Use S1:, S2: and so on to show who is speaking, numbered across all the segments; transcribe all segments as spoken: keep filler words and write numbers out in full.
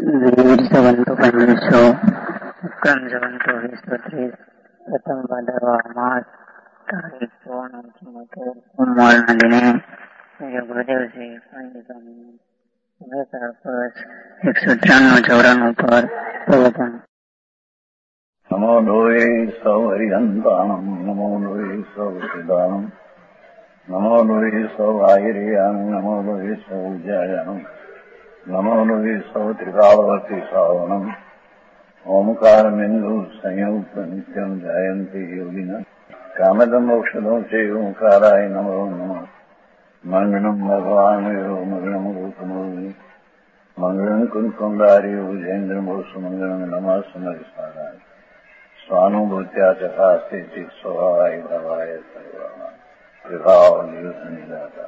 S1: वीर सवंतो पंचो उपक्रम सवंतो वीसो ત્રીસ પ્રથમ ભાદરવા માસ તારીખ સોળ અંતિમોતેર સોમવારના દિને પૂજ્ય ગુરુદેવ શ્રી પાંડિતાની વેતાળ પર એકસો ત્રાણું ચોરાણું પર પ્રવચન.
S2: નમો લોહે સૌ હરિહંતાણમ નમો લોહે સૌ સિદ્ધાણમ નમો લોહે સૌ આયર્યાણ નમો લોહે સૌ જયાણમ નમો લોહે સૌ ત્રિકાવર્તી શ્રાવણમ ઓમકારમેન્દુ સંયુક્ત નિત્યમ જાયંતિ યોગિના કામદમ મોક્ષદો છે ઓંકારાય નમો નમઃ. મંગળમ ભગવાન મંગળમ ગૌતમોર્મિ મંગળમ કુંકુંડાર્યો જૈન્દ્રમો સુમંગળમ નમઃ સમરિસારાય स्वानुभूत्या चकास्ते चित स्वभावाय भवाय सर्वमा विभाव निदाता.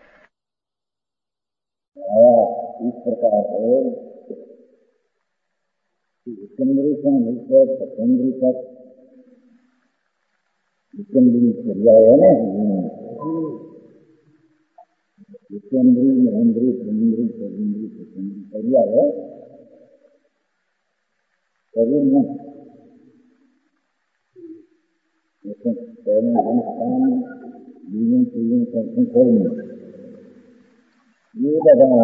S2: इस प्रकार है कि विकेंद्री से मिलकर सकेंद्री तक विकेंद्री क्रिया है ना, विकेंद्री महेंद्री केंद्री सकेंद्री सकेंद्री क्रिया है शरीर में. पहले अनुष्ठान जीवन जीवन करते खोलने ये लगा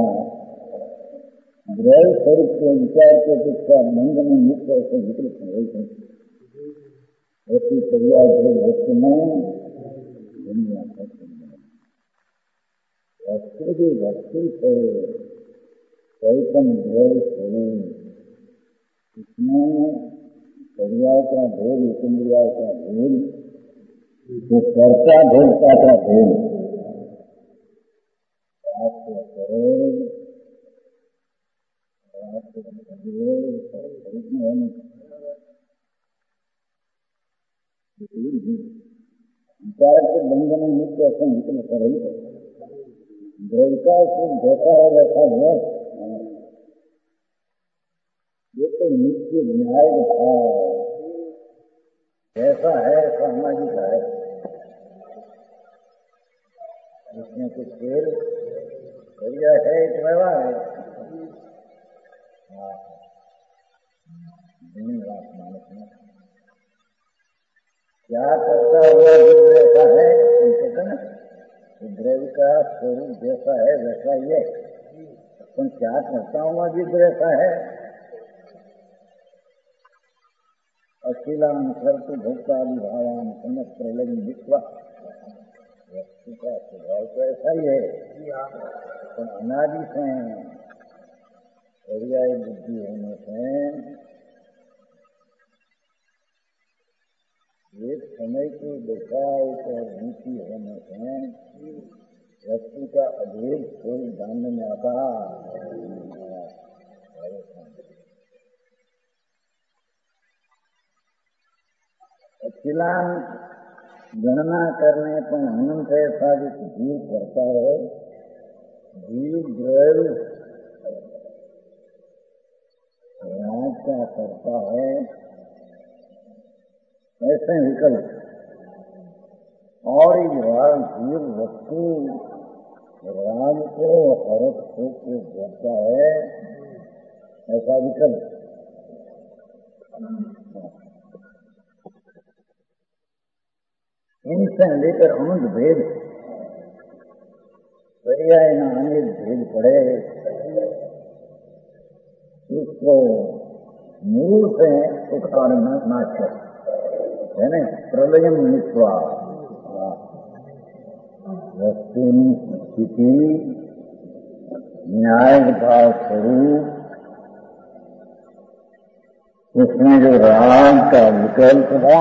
S2: ग्रह स्वरूप के विचार के अपेक्षा मंद में मुक्त ऐसे विकृत हो गई ऐसी क्रिया वस्तु में दुनिया वस्तु की वस्तु से चैतन्य ग्रह स्वरूप इसमें क्रिया का भेद इंद्रिया का भेद जो कर्ता भोक्ता का भेद विचार के बंधन में मुक्त ऐसा निकल कर रही है. द्रविका से जैसा है वैसा है, ये तो नित्य न्याय भाव जैसा है सामाजिक है. इसमें कुछ खेल बढ़िया है एक व्यवहार है. क्या करता हुआ जीव जैसा है कहते ना, द्रव्य का स्वरूप जैसा है वैसा ये, तो क्या करता हुआ जीव जैसा है. अखिलान कर्तु भोक्तादि भावान समस्त प्रलय विश्वा वस्तु का स्वभाव तो ऐसा ही है. तो अनादि से पर्याय बुद्धि होने से एक समय की दिखाई और नीति होने से वस्तु का अभेद कोई जानने में आता. अखिलान गणना करने पर अनंत ऐसा जीव करता है. जीव द्रव्य राज का करता है ऐसे विकल्प, और राज जीव वस्तु राज को हरक होकर जोड़ता है ऐसा विकल्प. इनसे लेकर अनंत भेद पर्याय न अनेक भेद पड़े, उसको मूल से उखाड़ नाश कर है न. प्रलयम नित्वा वस्तु स्थिति न्याय भाव स्वरूप, उसमें जो राग का विकल्प था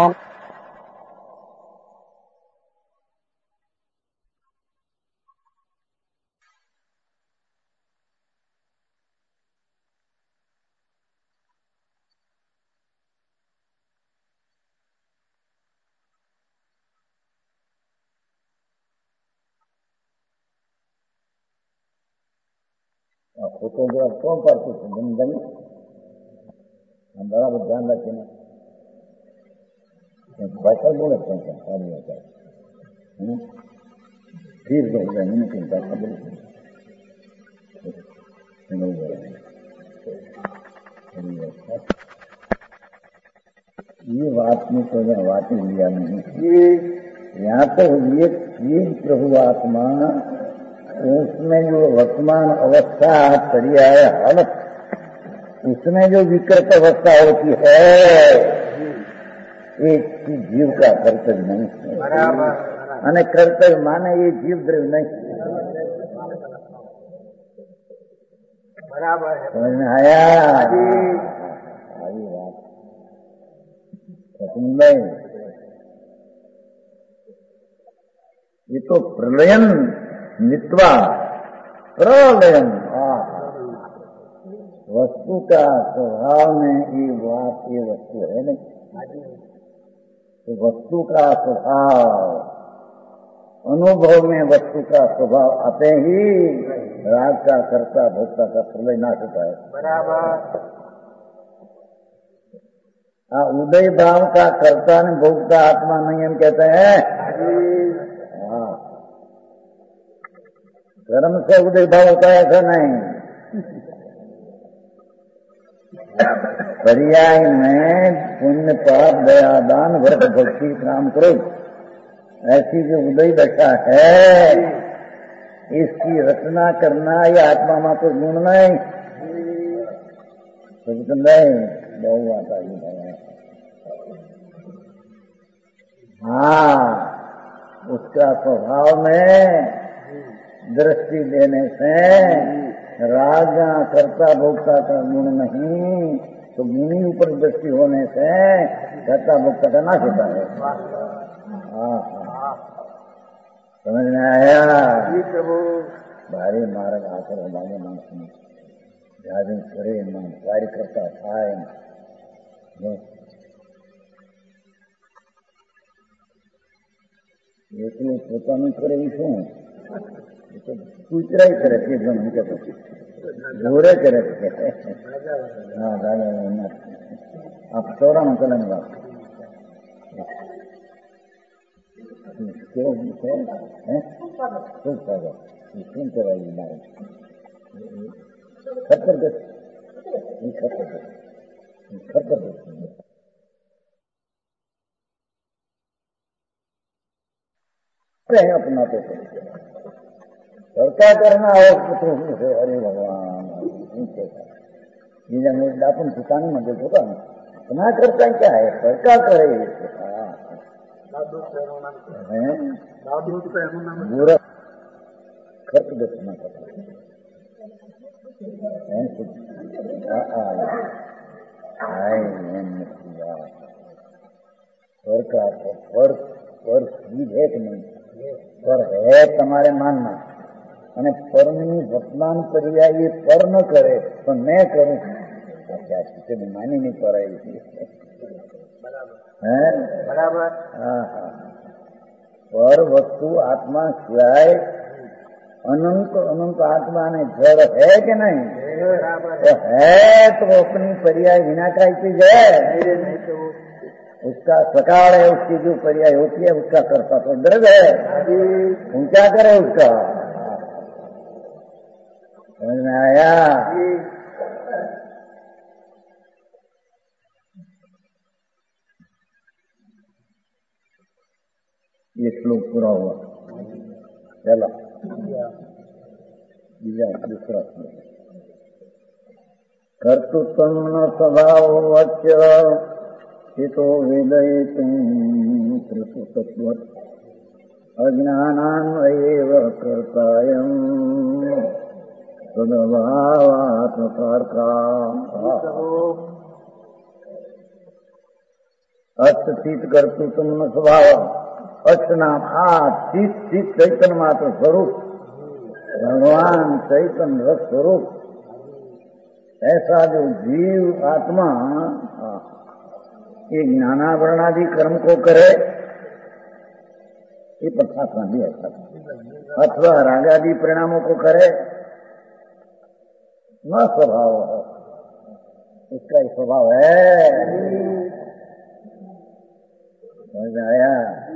S2: फोटोग्राफ कौन करते थे बंदन, हम बराबर ध्यान रखें ना. भाषा बोले सारी होता है फिर बोल रहे हैं भाषा बोले ये बात में तो यहाँ बात ही लिया नहीं। यहाँ तो ये चीज प्रभु आत्मा, उसमें जो वर्तमान अवस्था पड़ी है हालत, उसमें जो विकृत अवस्था होती है, एक जीव का कर्तव्य नहीं है। बराबर। અને कर्तव्य माने ये जीव द्रव्य नहीं। बराबर है। समझ में आया? आई बात नहीं। ये तो प्रलयन नित्वा प्रलयन, वस्तु का स्वभाव में ये बात, ये वस्तु है नहीं। तो वस्तु का स्वभाव, अनुभव में वस्तु का स्वभाव आते ही राग का कर्ता भोक्ता का प्रलय नाश होता है। बराबर। उदय भाव का कर्ता ने भोक्ता आत्मा नहीं हम कहते हैं। हाँ, कर्म से उदय भाव होता है ऐसा नहीं। पर्याय में पुण्य पाप दया दान व्रत भक्ति काम करो, ऐसी जो उदय दशा है, इसकी रचना करना या आत्मा मात्र गुण नहीं, तो नहीं बहु आता ही। हाँ, उसका स्वभाव में दृष्टि देने से राजा कर्ता भोक्ता का गुण नहीं, तो गुणी ऊपर दृष्टि होने से कर्ता भोक्ता का नाश होता है। हाँ हाँ, समझ में आया? भारी मार्ग आकर हमारे मन में जागरण करे, मन कार्य करता થાય। એટલું પોતાનું કરે એ શું? કૂતરાય કરે છે, એકદમ હું કહેતો ઘોરે કરે છે। હા દાદા, આપ ચોરામાં ચલાની વાત કેવું છે? હે શું કરે? શું કહેવાય? મારે ખતર દે, ખતર દે, ખતર દે। अपनाते थे सरकार करना और है। अरे भगवान, ये अपन ठिकाने में देखो का अपना करता क्या है, सरकार करे बुरा खर्च देखना पड़ता सरकार को फर्क पर सीध है कि नहीं, पर है તમારે માનના, અને પરની વર્તમાન કર્યા એ પર ન કરે તો મેં કરું, ત્યાં માની નહીં કરાય। હે બરાબર। હા હા, પર વસ્તુ આત્મા સિવાય अनंत अनंत आत्मा ने जड़ है कि नहीं? तो है तो अपनी पर्याय विनाकाय चीज है, उसका सकार है, उसकी जो पर्याय होती है उसका कर्ता तो द्रव है, हम क्या करें उसका? समझ में आया? ये श्लोक पूरा हुआ। चला बीजा दूसरा श्लोक। कर्तृत्व न स्वभाव वच्य हितो विदयितुं तत्व अज्ञानान्वयेव कर्तायं तदभावात्मकारका अस्त चित कर्तृत्व न स्वभाव। अस्त नाम आ चित चित चैतन्य मात्र स्वरूप, भगवान चैतन्य रस स्वरूप, ऐसा जो जीव आत्मा ये ज्ञानावरणादि कर्म को करे, ये परमात्मा भी ऐसा, अथवा रागादि परिणामों को करे, न स्वभाव है, इसका ही स्वभाव है। समझ आया?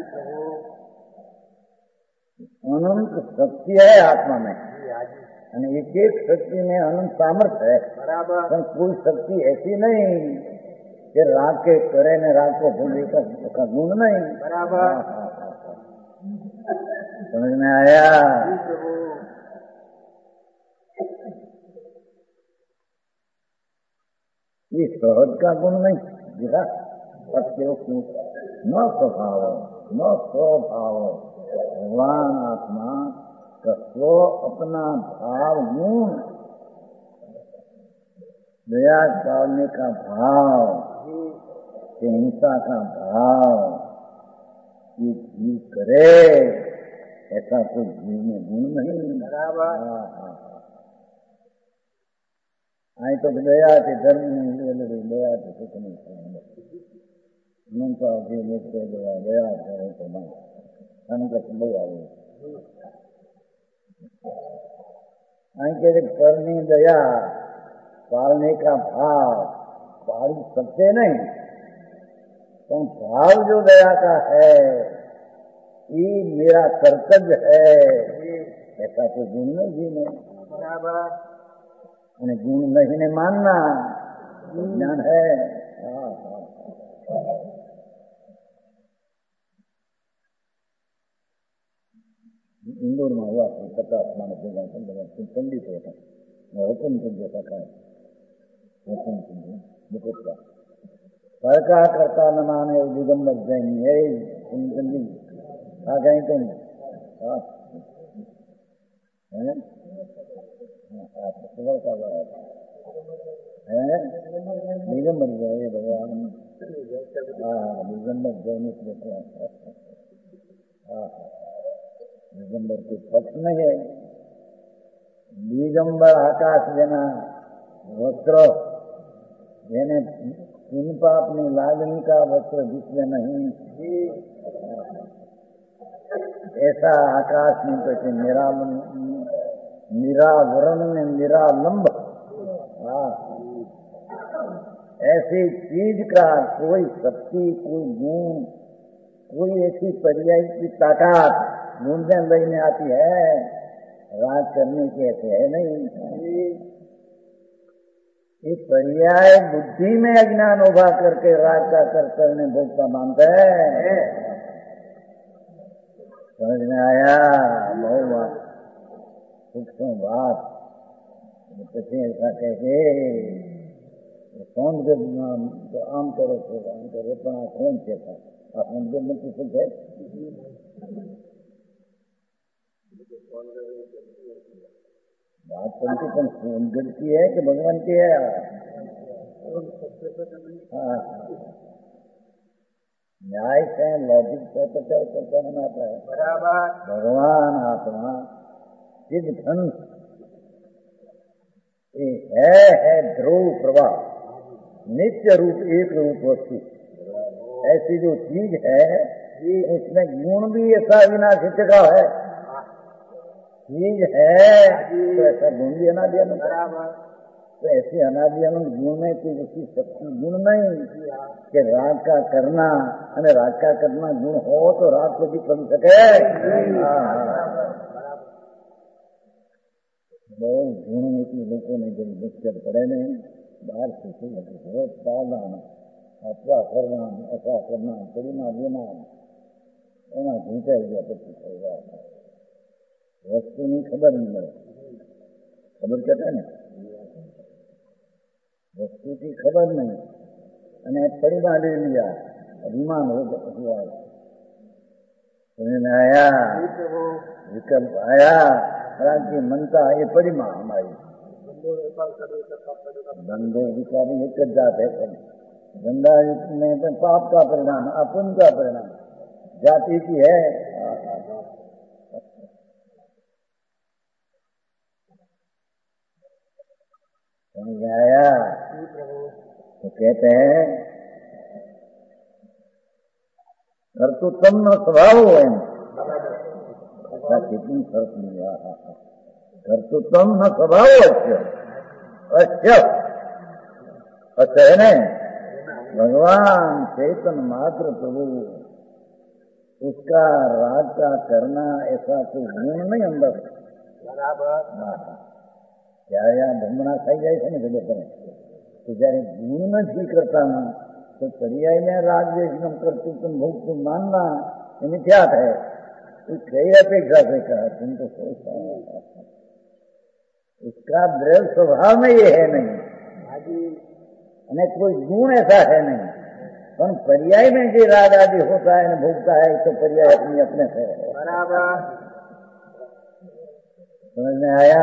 S2: अनंत शक्ति है आत्मा में, एक एक शक्ति में अनंत सामर्थ्य है, बराबर। कोई शक्ति ऐसी नहीं कि राग के करे ने राग को भूल का, का गुण नहीं।
S3: बराबर।
S2: समझ में आया? ये सहज का गुण नहीं दिखा, सत्य न स्वभाव न स्वभाव भगवान आत्मा का स्व अपना भाव गुण, दया पालने का भाव, हिंसा का भाव, ये जीव करे ऐसा कोई जीव में गुण नहीं।
S3: बराबर।
S2: आई तो दया के धर्म नहीं ले दया के कुछ नहीं उनका भी मुझसे दया दया करे तो ना संकट नहीं आए। आई के करनी दया पालने का भाव पाल सकते नहीं, तो भाव जो दया का है ये मेरा कर्तव्य है, ऐसा तो गुण नहीं जी नहीं।
S3: बराबर।
S2: उन्हें गुण नहीं ने मानना ज्ञान है। हाँ हाँ इंदौर में हुआ पचास मानस पंडित होता हुकुम कुंज जैसा खाए हुकुम कुंज मुकुट का सरकार करता न माने दिगंबर जैन है कुंजी आ गए तुम खबर का है दिगंबर जय भगवान। हाँ दिगंबर जैन हाँ दिगंबर के पक्ष में है। दिगंबर आकाश जेना वस्त्र જેને પૂન પાપની લાગણી का वस्त्र जिसमें नहीं, ऐसा आकाश में तो निरालम निरावरण में निरालंब। हाँ ऐसी चीज का कोई शक्ति कोई गुण कोई ऐसी पर्याय की ताकत ढूंढने लेने आती है, राज करने के ऐसे है नहीं। ये पर्याय बुद्धि में अज्ञान उभा करके राग का कर करने भोगता मानता है। समझ में आया? बहुत सूक्ष्म बात। कैसे ऐसा कहे कौन जब तो आम करे थे आम करे पण कौन से था आप मंदिर में किसी थे बात पंक्ति पर गढ़ की है कि भगवान की है? हाँ न्याय से लॉजिक से तो क्या चर्चा बनाता है।
S3: बराबर।
S2: भगवान आत्मा चिद धन है है ध्रुव प्रवाह नित्य रूप एक रूप वस्तु, ऐसी जो चीज है उसमें गुण भी ऐसा विनाशी का है चीज है तो ऐसा गुण भी अनादि अनंत। तो ऐसे अनादि अनंत गुण में कोई उसकी शक्ति गुण नहीं कि राग का करना अरे राग का करना गुण हो तो राग को भी कर सके। बहुत गुण में की लोगों ने जब मुश्किल पड़े नहीं बाहर से बहुत सावधान अथवा करना ऐसा करना परिमा लेना एना घूंचाई गया પછી वस्तुની ખબર નહીં મળે। ખબર કહેતા ને वस्तुથી खबर नहीं અને परिमा ले लिया अभिमान हो हुआ। समझ में आया? विकल्प आया हालांकि मनता ये परिमा हमारी धंधो विचार एक जात है। धंधा में पाप का परिणाम अपुण्य का परिणाम जाति की है। समझ आया? तो कहते हैं कर्तुत्व न स्वभाव है ऐसा कितनी फर्क लिया। कर्तुत्व न स्वभाव अच्छे अच्छे अच्छा है न भगवान चेतन मात्र प्रभु उसका राज का करना ऐसा कोई गुण नहीं अंदर। बराबर। ત્યારે આ ભ્રમણા થઈ જાય છે ને જગત કે જયારે ગુણ નથી કરતા तो पर्याय में राग द्वेषम कर्तृत्व भोक्तुम मानना ये मिथ्यात है। तो कई अपेक्षा से कहा तुम तो सोचता है उसका द्रव्य स्वभाव में ये है नहीं, अनेक कोई गुण ऐसा है नहीं, पर पर्याय में जो राग आदि होता है न भोगता है तो पर्याय अपनी अपने से है। बराबर समझ में आया?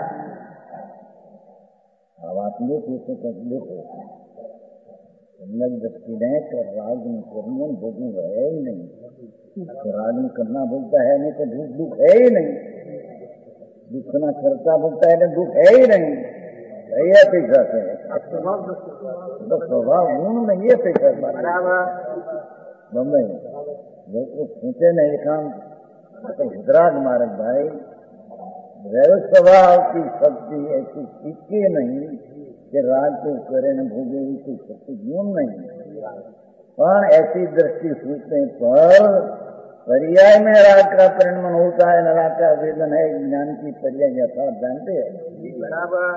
S2: अब आप ये पूछे तो देखो सम्यक दृष्टि ने कर राग में करना भोगू है ही नहीं, तो राग में करना भोगता है नहीं तो दुख दुख है ही नहीं, दुख ना करता भोगता है ना दुख है ही नहीं, यही अपेक्षा से तो स्वभाव गुण में ये अपेक्षा बम्बई जो खींचे नहीं काम तो हितराग मारक भाई स्वभाव की शक्ति ऐसी सीखी नहीं कि राग को करे न भोगे कोई शक्ति गुण नहीं, पर ऐसी दृष्टि सूचने पर पर्याय में राग का परिणमन होता है, न राग का वेदन है, ज्ञान की पर्याय यथार्थ जानते हैं। बराबर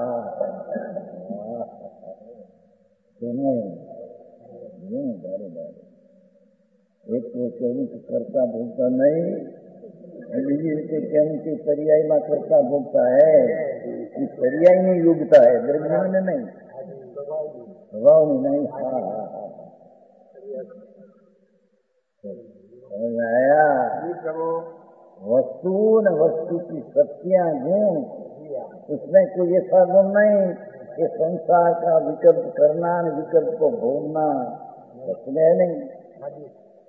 S2: एक तो कहूँ कि करता भोगता नहीं, बीजी रीते कहूँ कि पर्याय में करता भोगता है, इस पर्याय में योग्यता है, द्रव्य में नहीं, स्वभाव में नहीं। हाँ हाँ हाँ आया वस्तु न वस्तु की शक्तियाँ गुण, उसमें कोई ऐसा गुण नहीं कि संसार का विकल्प करना न विकल्प को भोगना, उसमें नहीं।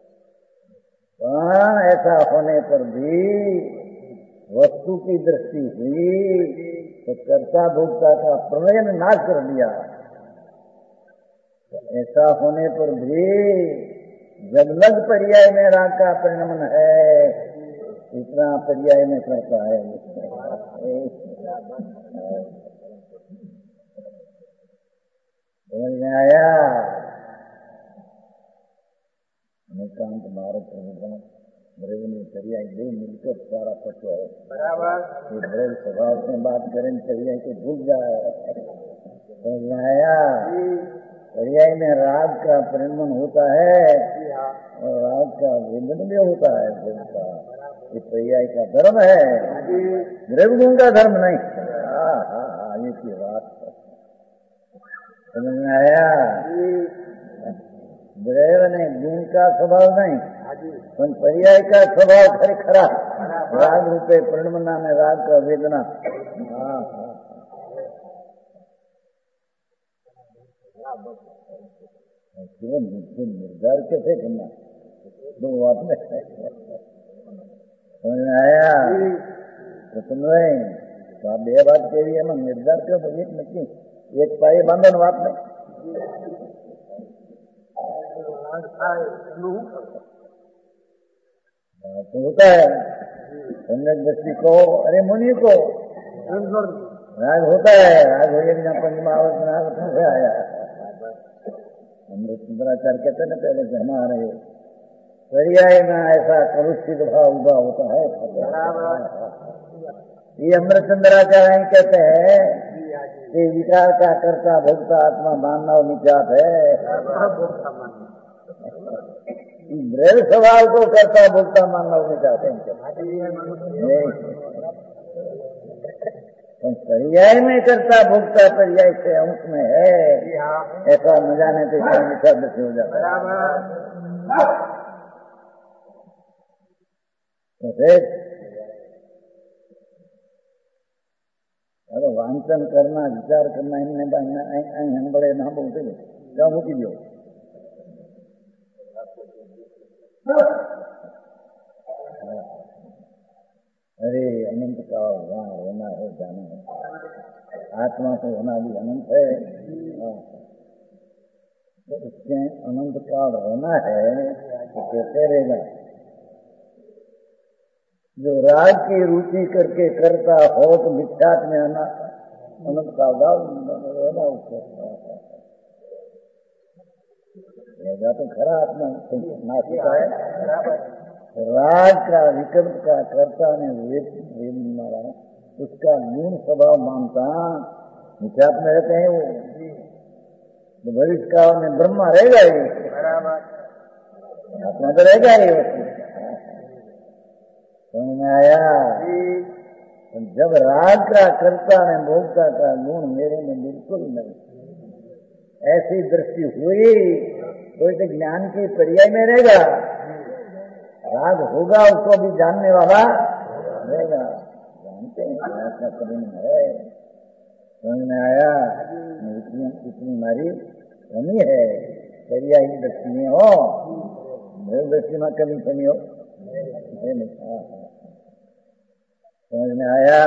S2: पर ऐसा होने पर भी वस्तु की दृष्टि हुई तो कर्ता भोक्ता का प्रलय ने नाश कर दिया। ऐसा होने पर भी जब लग पर्याय में राग का परिणमन है, इतना पर्याय में करता है। समझ में आया? निकांत भारत प्रभुदान द्रव्य पर्याय दे मिलकर सारा तत्व है। बराबर द्रव्य स्वभाव से बात करें पर्याय को भूल जाए। समझ में आया? पर्याय में राग का परिणमन होता है और राग का वेदन भी होता है। ये पर्याय का धर्म है, द्रव्य गुण का धर्म नहीं। हाँ हाँ हाँ ये की बात समझ में आया? द्रव्य ने गुण का स्वभाव नहीं, पर पर्याय का स्वभाव खरे खरा राग रूपे परिणमना में राग का वेदना। हाँ हाँ निर्धार कैसे करना दो बात में समझ में आया? तो सुन रहे तो आप ये बात कह रही है ना, निर्धार क्यों तो एक नक्की एक पाए बंधन बात में तो होता है। सम्यक दृष्टि को अरे मुनि को राग होता है, राग हो जाएगा पंचमावत राग से आया। अमृत सुंदराचार्य कहते न पहले से हमारे पर्याय में ऐसा कलुषित भाव उभा होता है। ये अमृत सुंदराचार्य कहते हैं कि विकार का कर्ता भोक्ता आत्मा मानना और मिथ्यात है। द्रव्य स्वभाव को कर्ता भोक्ता मानना और मिथ्यात है। पर्याय में करता भोक्ता पर्याय से अंश में है, ऐसा न जाने तो मिथ्या दृष्टि हो जाता है। तो फिर अरे वांचन करना विचार करना इनने बड़े ना बोलते क्या होती जो अरे अनंत का वहाँ होना है जाना है, आत्मा को होना भी अनंत है। तो उसके अनंत काल होना है तो कैसे रहेगा? जो राग की रुचि करके करता हो तो मिथ्यात में आना अनंत काल रहना उसको रहेगा तो खरा आत्मा नाशिका है। राग का विकल्प का कर्ता ने वेद वेद मारा, उसका मूल स्वभाव मानता मिथ्यात में रहते हैं वो। तो भविष्य काल में ब्रह्मा रहेगा ही,
S1: बराबर
S2: आत्मा तो रहेगा ही वस्तु। समझ में आया? जब राग का कर्ता ने भोक्ता का गुण मेरे में बिल्कुल नहीं, ऐसी दृष्टि हुई कोई तो ज्ञान की पर्याय में रहेगा। राग होगा उसको भी जानने वाला रहेगा, जानते हैं ऐसा कदम है। समझ में आया? इतनी इतनी हमारी कमी है, पर्याय की दृष्टि में हो, मेरी दृष्टि में कमी कमी हो नहीं। समझ में आया?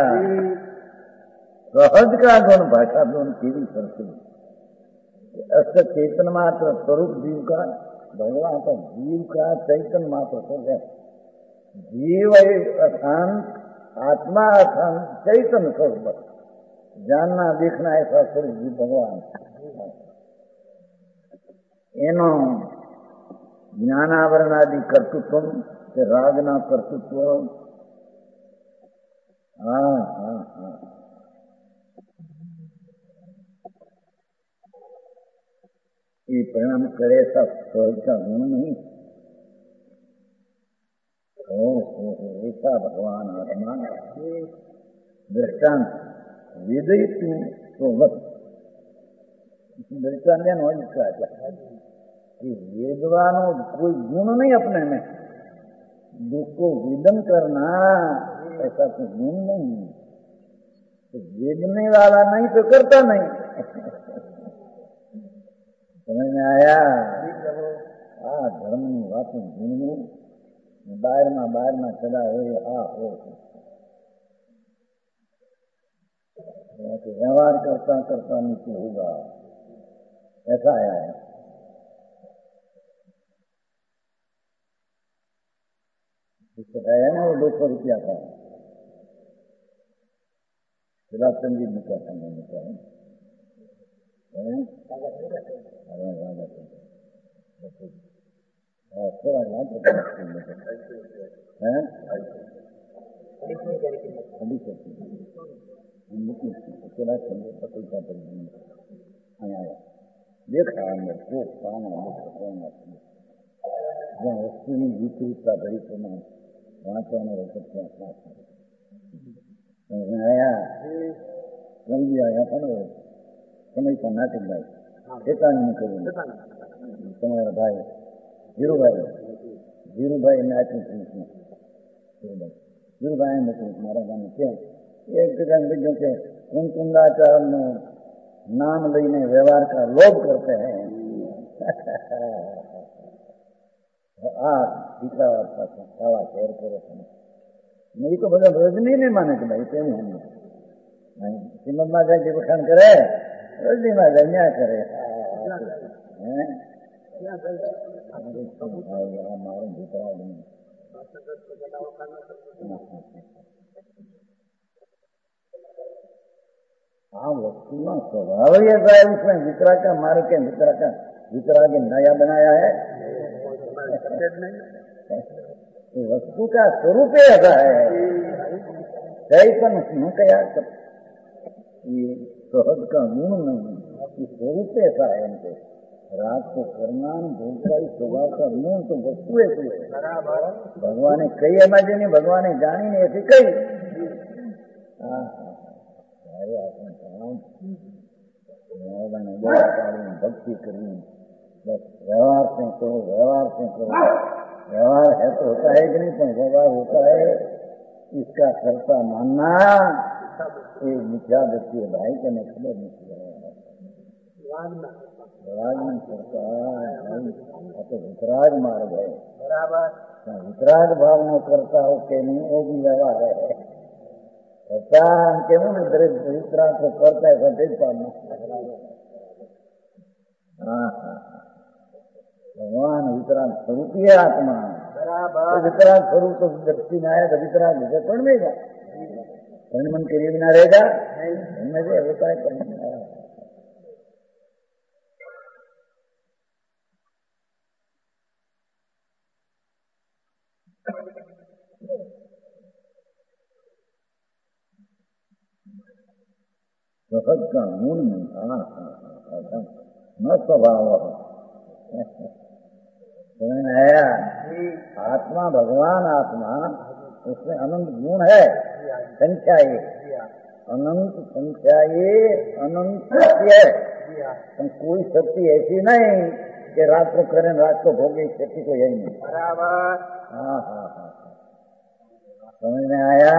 S2: सहज का गुण भाषा गुण केवी करती अस्त चेतन मात्र स्वरूप जीव का, भगवान का जीव का चैतन्य मात्र स्वरूप है। जीव अशांत, आत्मा अशांत, चैतन्य स्वरूप, जानना देखना ऐसा स्वरूप जीव भगवान। एनो ज्ञानावरण आदि कर्तृत्व के रागना कर्तृत्व। हाँ हाँ हाँ, ये परिणाम करे ऐसा सहज का गुण नहीं। ओ हो ऐसा भगवान आत्मा दृष्टांत वेदित तो बस दृष्टांत हो जिसका कि वेदवानों कोई गुण नहीं अपने में, दुख को वेदन करना ऐसा कोई गुण नहीं। तो वेदने वाला नहीं तो करता नहीं। समझ में आया? आ धर्म ની વાતો ભૂલવું, બહારમાં બહારમાં ચલા હોય આ हो व्यवहार करता करता नीचे होगा, ऐसा आया है। है ना वो दो सौ रुपया था गुलाब संगीत में क्या करने में क्या है थोड़ा याद है देखा अंदर को पाना જ્યાં વસ્તુની વિપરીતતા ભરી પ્રમાણ વાંચવાનો વખત ત્યાં સાથ આયા સમજી આવ્યા પણ સમય નાટક ભાઈ ઠેકાણું કર્યું તમારા ભાઈ ધીરુભાઈ ધીરુભાઈ એમને આપ્યું પુરુષને ધીરુભાઈ ધીરુભાઈ એમ હતું મારા ગામે કે એક જગ્યાએ બીજું કે કુંકુંદાચારનું नाम लेने व्यवहार का लोभ करते हैं। आ દીકરા ખાવા શેર કરે છે નહીં તો બધા રજની નહીં માને કે ભાઈ તેમ હું શ્રીમદમાં જાય જે વખાણ કરે રજનીમાં જાય ન્યા કરે મારો દીકરા આ વસ્તુમાં स्वभाव ही ऐसा है, उसमें वितरा का मार के वितरा का वितरा के नया बनाया है। वस्तु का स्वरूप ही ऐसा है, चैतन्य उसमें क्या ये सहज का गुण नहीं, स्वरूप ऐसा है इनके। रात को करना भूख का स्वभाव का गुण तो वस्तु ऐसी है। भगवान ने कई एमाजी नहीं, भगवान ने जानी नहीं ऐसी कई। हाँ भक्ति करी बस व्यवहार से करो, व्यवहार से करो। व्यवहार है तो होता है कि नहीं, तो व्यवहार होता है इसका कर्ता मानना ये मिथ्या दृष्टि है भाई के नहीं खबर नहीं राग नहीं करता तो वितराग मार्ग है। वितराग भाव न करता हो के नहीं वो भी व्यवहार है केवल वितराग को करता है देख पाना। हाँ हाँ भगवान वितराग स्वरूप ही है आत्मा। तो वितराग स्वरूप तो दृष्टि में आया तो वितराग विषय पढ़ लेगा, मन के लिए बिना रहेगा इनमें से होता है पढ़ सहज का मूल नहीं। हाँ हाँ हाँ न स्वभाव। समझ में आया? आत्मा भगवान आत्मा, उसमें अनंत गुण है, संख्या ये अनंत संख्या ये अनंत सत्य है। तो कोई शक्ति ऐसी नहीं कि रात को करें रात को भोगे, शक्ति को यही नहीं।
S3: बराबर।
S2: हाँ हाँ हाँ, समझ में आया?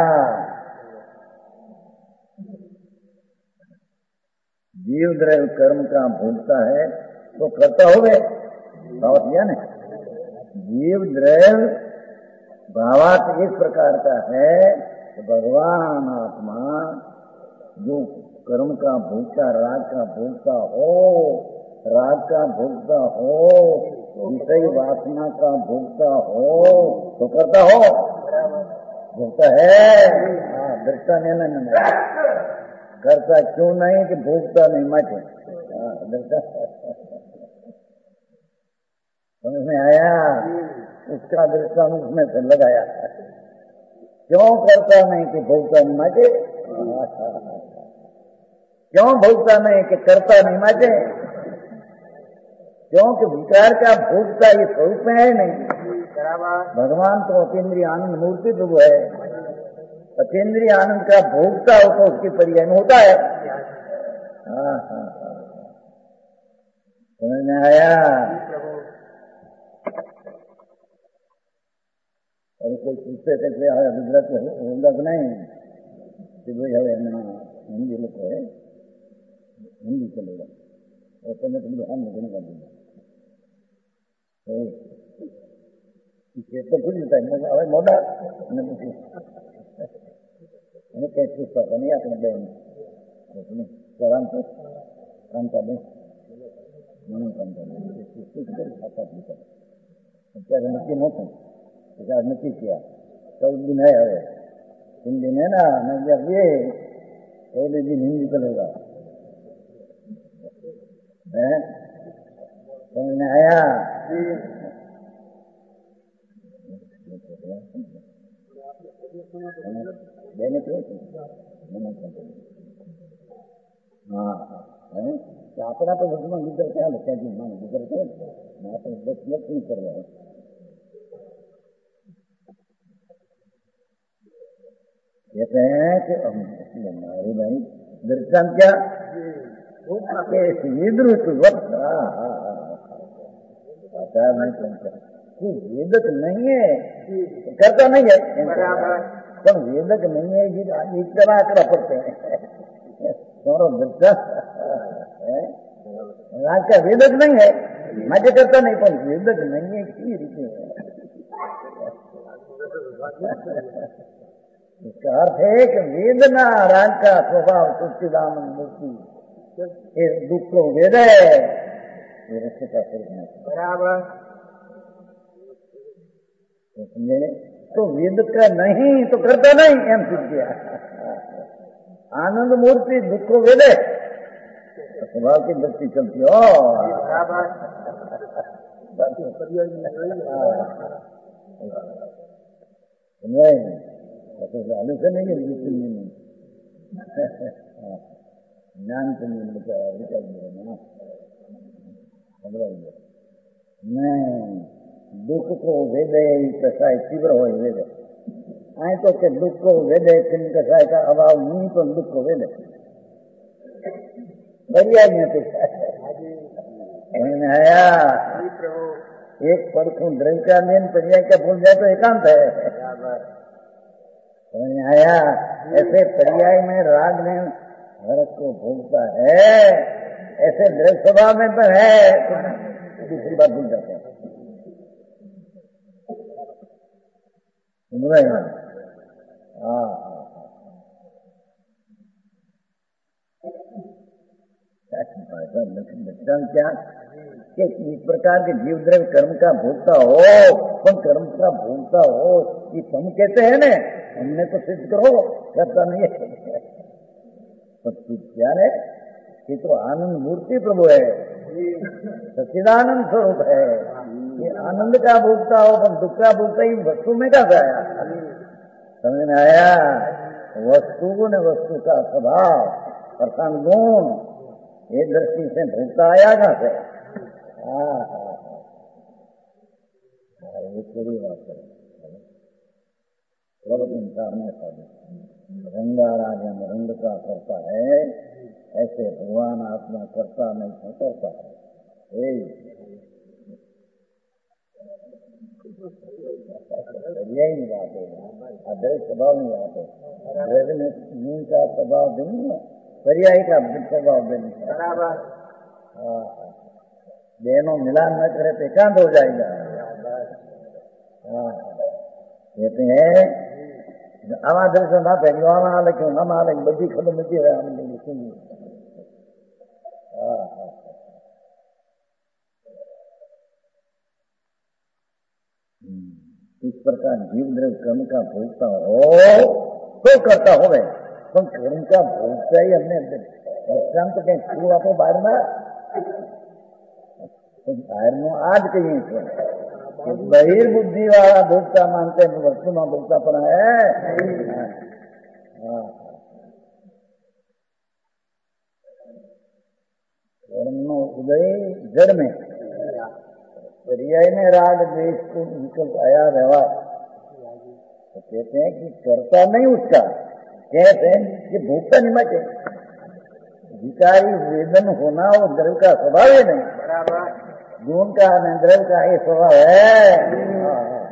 S2: जीव द्रव्य कर्म का भोगता है तो करता हो गए भाव दिया ना। जीव द्रव्य भावात इस प्रकार का है कि भगवान आत्मा जो कर्म का भोगता, राग का भोगता हो, राग का भोगता हो, विषय वासना का भोगता हो तो करता हो, भोगता है। हाँ, दृष्टा नहीं नहीं करता क्यों नहीं कि भोगता नहीं मचे। दृष्टा समझ में आया? उसका दृष्टांत उसमें से लगाया। क्यों करता नहीं कि भोगता नहीं मचे? क्यों भोगता नहीं कि करता नहीं मचे? क्योंकि विकार का भोगता ये स्वरूप में है नहीं। भगवान तो अतीन्द्रिय आनंद मूर्ति प्रभु है। अतीन्द्रिय आनंद का भोगता हो तो उसकी पर्याय में होता है। हाँ हाँ हाँ, समझ में आया? अरे कोई पूछते थे गुजराती होगा कि नहीं कि भाई હવે हिंदी लोग है, हिंदी चलेगा और તમે તો બધું આમ ઘણું કાઢી તો પૂછ્યું થાય હવે મોડા અને પછી એને કંઈ પૂછતા હતા નહીં આપણે બેન કાંતા કાંતાબેન મને કાંતાબેન ખાતા પીતા અત્યારે નક્કી નહોતું પછી આ નક્કી થયા ચૌદ દિન હે હવે तीन दिन है ना, मैं जब ये चौदह दिन हिंदी चलेगा है, समझ में आया? देने के हाँ है अपना तो भगवान गुजर क्या लगता है मान गुजर के मैं तो दस मिनट नहीं कर रहा हूँ। कहते हैं कि हमारे भाई दृष्टांत क्या विद्रुत वक्त आचार नहीं करता वेदक नहीं है, करता नहीं है पर वेदक नहीं है जी इतना आंकड़ा पड़ते हैं दोनों दृष्टांत का वेदक नहीं है, मजे करता नहीं पर वेदक नहीं है की रीते इसका अर्थ है कि वेदना राग का स्वभाव सच्चिदानंद मूर्ति ये दुख को वेद है, ये रस्ते का स्वरूप नहीं बराबर समझे। तो वेद का नहीं तो करता नहीं एम सिद्ध किया। आनंद मूर्ति दुख को वेद है स्वभाव की दृष्टि चलती हो नहीं आलू से नहीं है ज्ञान से नहीं विचार विचार नहीं दुख को वेदे कसाय तीव्र हो वेदे आए तो के दुख को वेदे किन कसाय का अभाव नहीं तो दुख को वेदे बढ़िया नहीं आया। एक परखू द्रव्य दिन पर्याय का भूल जाए तो एकांत है, समझ में आया? ऐसे पर्याय में राग में हरक को भोगता है, ऐसे द्रव्य स्वभाव में तो है तो दूसरी बात भूल जाते हैं। समझ रहे हैं? हाँ लक्षण क्या कि इस प्रकार के जीव द्रव्य कर्म का भोगता हो, पण कर्म का भोगता हो ये तुम कहते हैं ना, हमने तो सिद्ध करो करता नहीं है तो क्या है? ये तो आनंद मूर्ति प्रभु है, सच्चिदानंद स्वरूप है। ये आनंद का भोगता हो पर दुख का भोगता ही वस्तु में कैसा आया? समझ में आया? वस्तु ने वस्तु का स्वभाव अर्थात गुण ये दृष्टि से भोगता आया कहाँ से? हाँ हाँ हाँ, ये पूरी बात है। सब इंसान में सब रंगा राजन रंग का करता है, ऐसे भगवान आत्मा करता नहीं है, करता है। यही बात है, अद्वैत स्वभाव नहीं बात है। नींद का स्वभाव नहीं है, पर्याय का स्वभाव नहीं है। बराबर। दोनों मिलान न करे तो एकांत हो जाएगा। हाँ, कहते हैं आवा दर्शन ना पहले आवा लेकिन हम आ लेकिन बड़ी खत्म नहीं है, हम नहीं सुनिए। हाँ हाँ, इस प्रकार जीव द्रव्य कर्म का भोगता हो तो करता हो गए, पण कर्म का भोगता ही हमने दृष्टांत कहीं स्कूल आपको बाहर में बाहर में आज कहीं बहिर्बुद्धि वाला भोगता मानते हैं, वस्तु में भोगता पड़ा है। कर्म उदय जड़ में पर्याय में राग द्वेष को विकल्प आया व्यवहार, तो कहते हैं कि करता नहीं उसका, कहते हैं कि भोगता नहीं मचे। विकारी वेदन होना वो द्रव्य का स्वभाव ही नहीं, गुण का नहीं द्रव्य का ये स्वभाव है।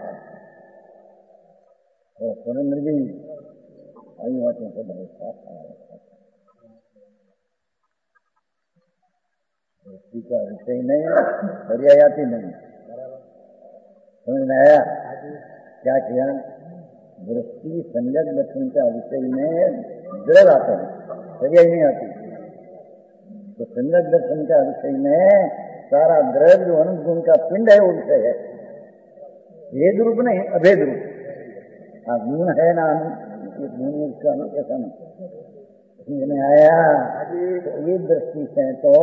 S2: सुरेंद्र जी आई बातें से दृष्टि का विषय नहीं, पर्यायाती नहीं। समझ में आया? क्या किया? दृष्टि संजग लक्षण का विषय में द्रव आता है, पर्याय नहीं आती। तो संजग दर्शन का विषय में सारा द्रव्य जो अनंत गुण का पिंड है वो विषय है, भेद रूप नहीं, अभेद रूप। हाँ, गुण है ना, गुण उसका ऐसा नहीं। समझ में आया? तो ये दृष्टि से तो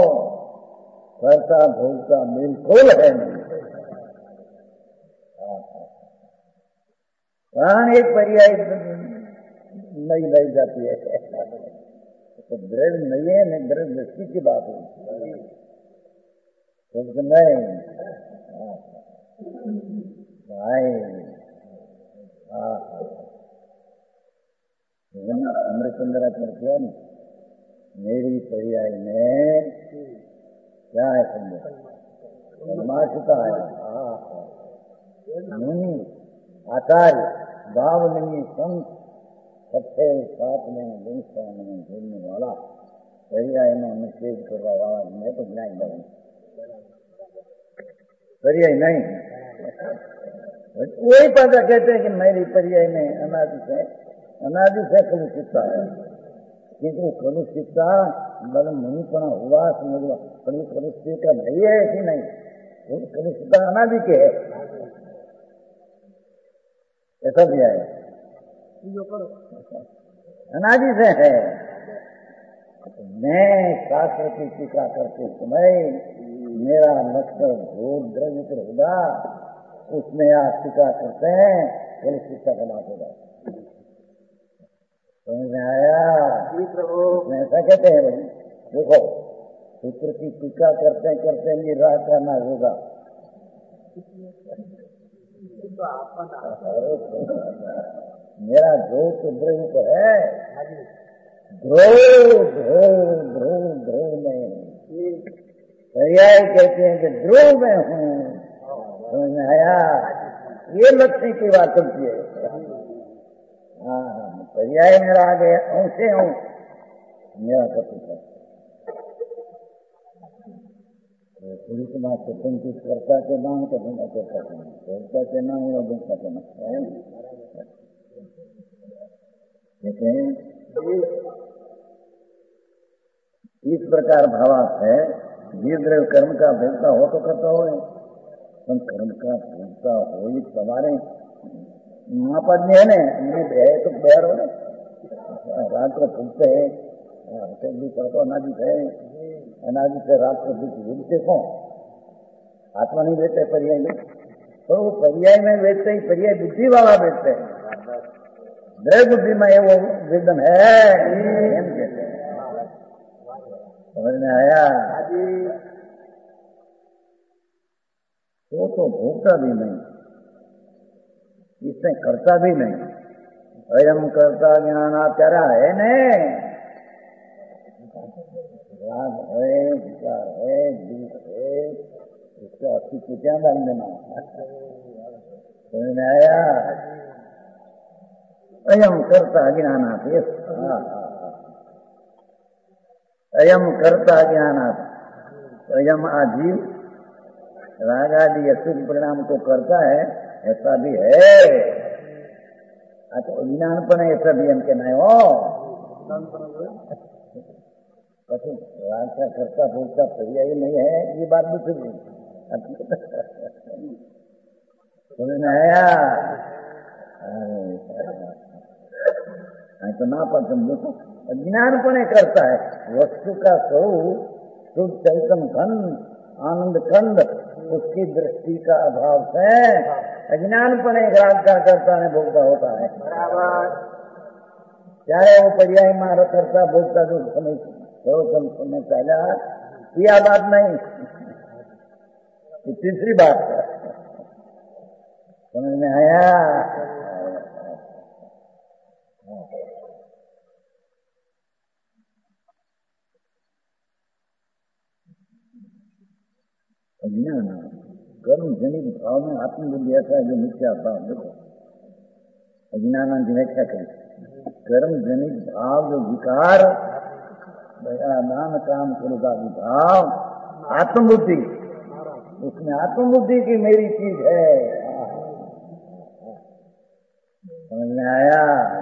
S2: करता भोगता बिल्कुल है नहीं। प्राण एक पर्याय नहीं लाई जाती है, तो द्रव्य नहीं है, नहीं द्रव्य दृष्टि की बात है, तो नहीं अमृतचंद्राचार्य किया ना, मेरी पर्याय में क्या है समझो, परमाशिता आया मुनि आचार्य भावलिंगी संत सत्य साथ में हिंसा में घूमने वाला पर्याय में निषेध करने वाला मैं तो ज्ञान नहीं, पर्याय नहीं। वही पता कहते हैं कि मेरी पर्याय में अनादि से अनादि से कलुषितता है, क्योंकि कलुषितता बल मुनिपना हुआ समझ कलुषित का नहीं है, ऐसी नहीं, कलुषितता अनादि के है, ऐसा भी है, अनादि से है। मैं शास्त्र की टीका करते समय मेरा मकसद भोग द्रव्य पर होगा, उसमें आप टीका करते हैं कलुषितता का लाभ होगा। समझ में आया? ऐसा कहते हैं भाई, देखो सूत्र की टीका करते करते ये राह करना होगा। मेरा जो तो द्रव पर है, ध्रुव ध्रुव ध्रुव ध्रुव में पर्याय कहते हैं कि ध्रुव में हूँ। समझ में आया? ये लक्ष्मी की बात चलती है। हाँ हाँ, पर्याय मेरा आ गया, अंशे हूँ मेरा कपिता थोड़ी सी बात तो तुम कुछ करता के नाम तो तुम करता के नाम करता के नाम या दूसरा के नाम, लेकिन इस प्रकार भावार्थ है, जीव द्रव्य कर्म का भोगता हो तो करता हो, पण कर्म का भोगता हो ही तुम्हारे महापद में है ना, तो बैर हो रात को भूलते है, करतो अनादि है, अनादि से रात को भूलते कौन? आत्मा नहीं बेचते पर्याय में, तो वो पर्याय में बेचते ही पर्याय बुद्धि वाला बेचते हैं, द्रव्य बुद्धि में वो वेदन है, कहते हैं समझ में आया? तो तो भोगता भी नहीं, इसमें करता भी नहीं। अयम करता ज्ञानाचार्य है ने, राग है, विचार है, दुख है, इसका अस्तित्व क्या डाल देना। समझ में आया? अयम करता ज्ञानात्, अयम करता ज्ञानात्, अयम आजीव राग आदि अशुभ परिणाम को करता है, ऐसा भी है। तो अज्ञान पण ऐसा भी हम कहना है हो પછી રાગ का करता भोगता पर्याय नहीं है, ये बात दूसरी। समझ में आया? तो ना पर समझो तो अज्ञान पण करता है। वस्तु का स्वरूप शुद्ध चैतन्य खंड आनंद खंड, उसकी दृष्टि का अभाव से अज्ञान पण एक राग का करता है भोगता होता है। चाहे वो पर्याय मार करता भोगता जो समय समय पहला यह बात नहीं, तीसरी बात समझ में आया? अज्ञान कर्म जनित भाव में आत्मबुद्धि ऐसा है जो मिथ्या भाव। देखो अज्ञान की व्याख्या करें, कर्म जनित भाव जो विकार, नाम काम करुगा भाव, आत्मबुद्धि, उसमें आत्मबुद्धि की मेरी चीज है। समझ में आया?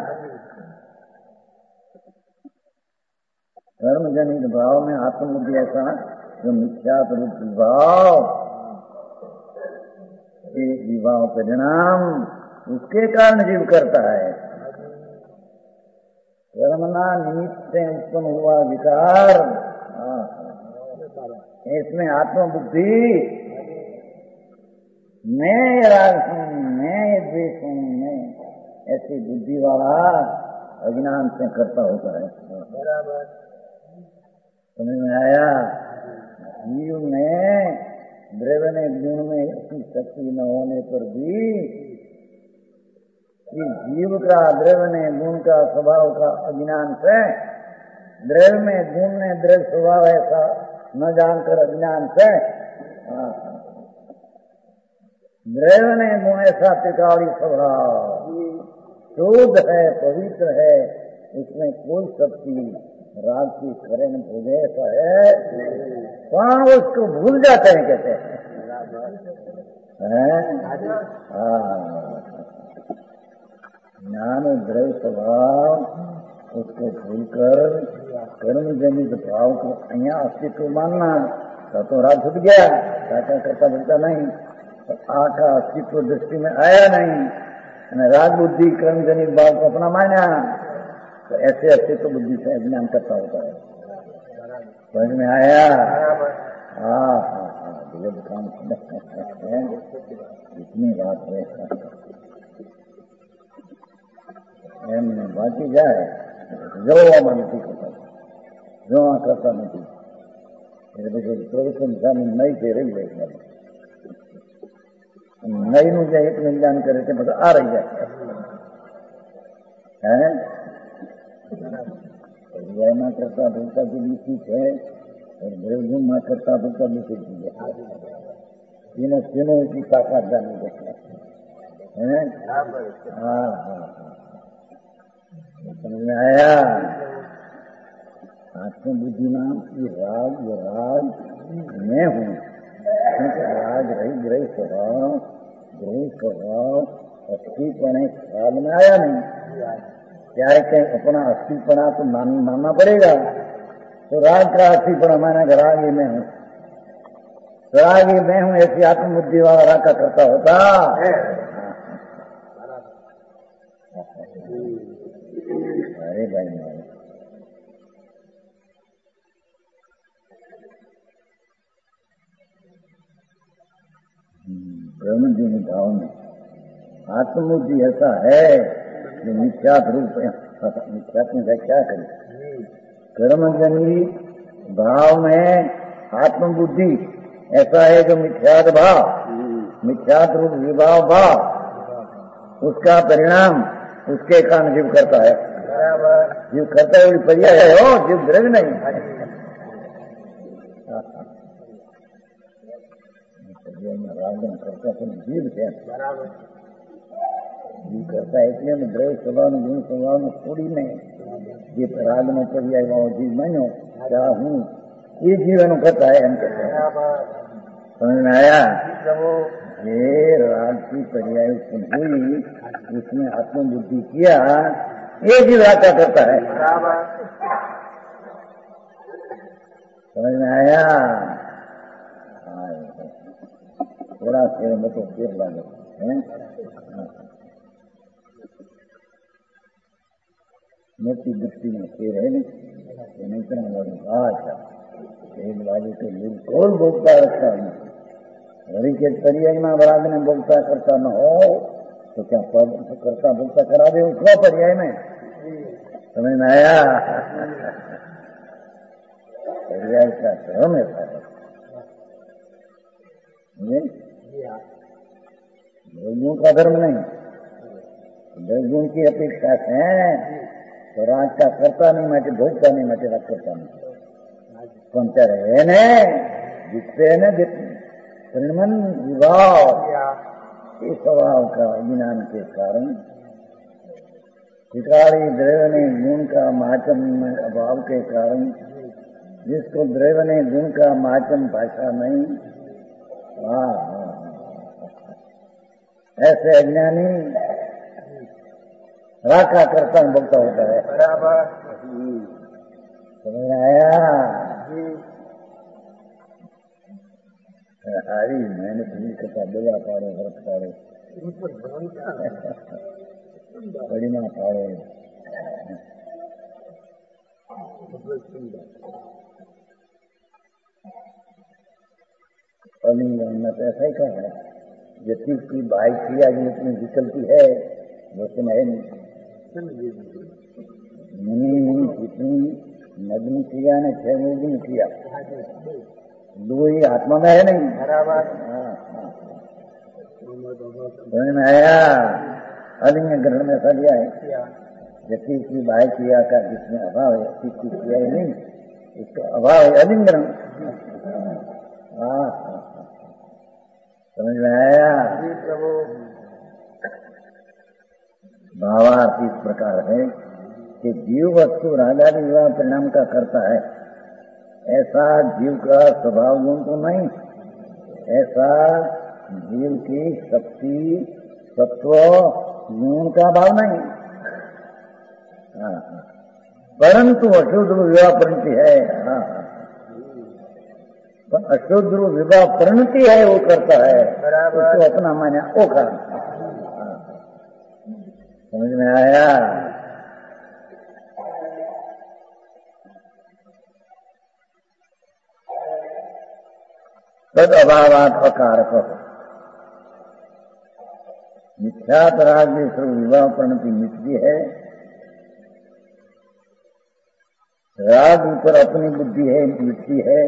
S2: कर्म जनित भाव में आत्मबुद्धि ऐसा जो मिथ्यात्व रूप विभाव, एक विभाव परिणाम उसके कारण जीव करता है। कर्मना निमित्त से उत्पन्न हुआ विकार, इसमें आत्मबुद्धि मैं राग हूं, मैं द्वेष हूं, मैं ऐसी बुद्धि वाला अज्ञान से करता होता है। समझ में आया? जीव में द्रव्य गुण में ऐसी शक्ति न होने पर भी कि जीव का द्रव्य गुण का स्वभाव का अज्ञान से, द्रव्य में गुण में द्रव्य स्वभाव ऐसा न जानकर अज्ञान से, द्रव्य गुण ऐसा त्रिकाली स्वभाव शुद्ध है, पवित्र है, इसमें कोई शक्ति राग की करें भोगे ऐसा है, वहां उसको भूल जाते हैं, कहते हैं। ज्ञान द्रव्य स्वभाव उसको भूलकर कर्म जनित भाव को यहाँ अस्तित्व मानना, तो राग छूट गया, क्या करता बोलता नहीं, तो आका अस्तित्व दृष्टि में आया नहीं, राग बुद्धि कर्म जनित भाव को अपना माना, तो ऐसे अस्तित्व बुद्धि से अज्ञान करता होता है। समझ में आया? हाँ हाँ हाँ, जब काम इतनी बात है એમને વાંચી જાય જોવામાં નથી કરતા, જોવા કરતા નથી, એટલે પછી પ્રવચન સામે નઈ છે રહી જાય, નઈનું જે એકનું જ્ઞાન કરે છે બધું આ રહી જાય હે પર્યાયમાં કરતા ભૂલતા જે દુઃખી છે દ્રવ્યમાં કરતા ભૂલતા દુઃખી થઈ જાય, એનો તેનો એટલી તાકાત જાણી જાય હે। હા હા, समझ में आया? आत्मबुद्धि नाम ये राग, ये राग मैं हूँ, क्योंकि राग रही ग्रह स्वभाव, ग्रह स्वभाव अस्थिपने ख्याल में आया नहीं, ત્યારે कहीं अपना अस्थिपना तो मान, मानना पड़ेगा, तो राग का अस्थिपना माना कि राग ही मैं हूँ, तो राग ही मैं हूँ ऐसी आत्मबुद्धि वाला राग का करता होता है। अरे भाई भाई कर्म जनित भाव में आत्मबुद्धि ऐसा है जो मिथ्यात्व रूप, मिथ्यात्व में क्या करें, कर्म जनित भाव में आत्मबुद्धि ऐसा है जो मिथ्यात भाव, मिथ्यात रूप विभाव भाव, उसका परिणाम उसके कारण जीव करता है। जीव करता है पर्याय है हो, जीव द्रव्य नहीं। रागन करता तो जीव है, जीव करता है इसलिए मैं द्रव्य स्वभाव में गुण स्वभाव में थोड़ी नहीं। ये राग में पर्याय वहाँ जीव मानो क्या हूँ, ये जीवन करता है। हम कहते हैं समझ में आया? ये राग की पर्याय हुई, उसमें आत्मबुद्धि किया, ये जीव राग का करता है। समझ में आया? थोड़ा शेर में तो शेर लगे हैं, मोटी दृष्टि में शेर है नहीं करना अच्छा एक बाजू तो बिल्कुल बोलता रखता है। हरि के पर्याय में अपराध ने बोलता करता न हो तो क्या पद करता बोलता करा दे उसको पर्याय में। समझ में आया? पर्याय का धर्म ऐसा है, निर्गुण का धर्म नहीं, निर्गुण की अपेक्षा है तो राज का करता नहीं मैं भोगता नहीं मैं राज करता नहीं पंचर है न जिससे न परिणमन विभाव इस स्वभाव का ज्ञान के कारण शिकारी द्रव्य गुण का माचम में अभाव के कारण जिसको द्रव्य गुण का माचम भाषा नहीं, ऐसे अज्ञानी राग का करता बोलता होता है। बराबर समझ आया? हरी मैंने भूल करता बेला पाड़ो व्रत पाड़ो बड़ी ना पाड़ो अलिंगन तो ऐसा ही कहा है, जितनी की बाई क्रिया जितनी विकल्पी है वो तो है नहीं। जितनी नग्न क्रिया ने छह निर्गुण किया दो ही आत्मा में है नहीं। समझ में आया? अलिंग ग्रहण में ऐसा लिया है जति की बाह्य क्रिया का जिसमें अभाव है उसकी क्रिया ही नहीं, इसका अभाव है अलिंग ग्रहण। समझ में आया? भावार्थ इस प्रकार है कि जीव वस्तु रागादि विवाह परिणाम का करता है, ऐसा जीव का स्वभाव गुण तो नहीं, ऐसा जीव की शक्ति सत्व गुण का भाव नहीं। परंतु अशुद्ध विवाह परिणति है। हाँ, तो अशुद्ध विवाह परिणति है वो करता है, उसको अपना माना वो कारण। समझ में आया? तद अभावात अकारक मिथ्यात राग में सर्व विवाह परिणति मिटती है। राग ऊपर अपनी बुद्धि है मिटती है,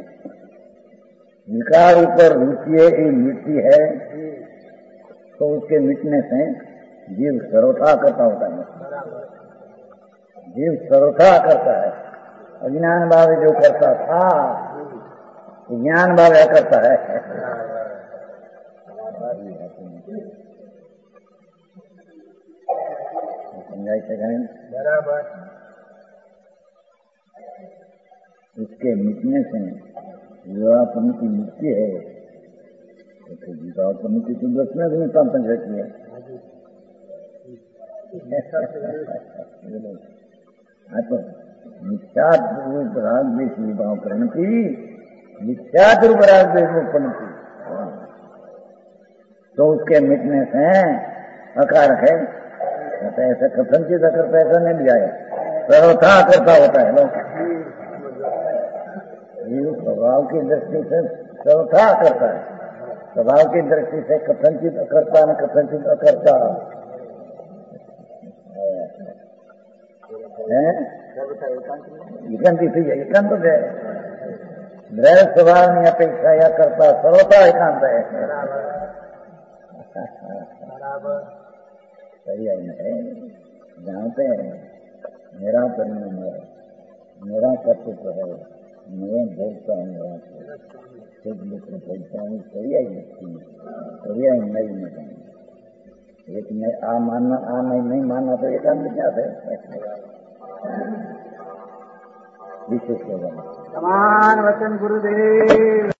S2: विकार ऊपर रुचि है ये मिटती है, तो उसके मिटने से जीव सर्वथा करता होता है। जीव सर्वथा करता है। अज्ञान भाव जो करता था ज्ञान भाव करता है। समझाई सकें? बराबर। इसके मिटने से विवाह परिणति मिटती है, तो विवाह परिणति तो दस में भी काम पंच रहती है। तो मिथ्यात रूप राग देश विवाह परिणति, मिथ्यात रूप राग देश में परिणति, तो उसके मिटने से अकारक है। ऐसा कथन चीज करता ऐसा नहीं दिया है, सर्वथा करता होता है लोग। जीव स्वभाव की दृष्टि से सर्वथा करता है, स्वभाव की दृष्टि से कथनचित अकर्ता न कथनचित अकर्ता है। एकांत एकांत है। દ્રઢ સ્વભાવની અપેક્ષા યા કરતા સર્વતા એકાંત है सही है। जानते हैं मेरा करना मेरा मेरा कर्तव्य है, मैं भोगता हूँ मेरा खुद लेकर भोगता हूँ। सही है सही है नहीं नहीं एक नहीं आ मानना आ नहीं नहीं मानना तो एक आदमी क्या है विशेष समान वचन गुरुदेव।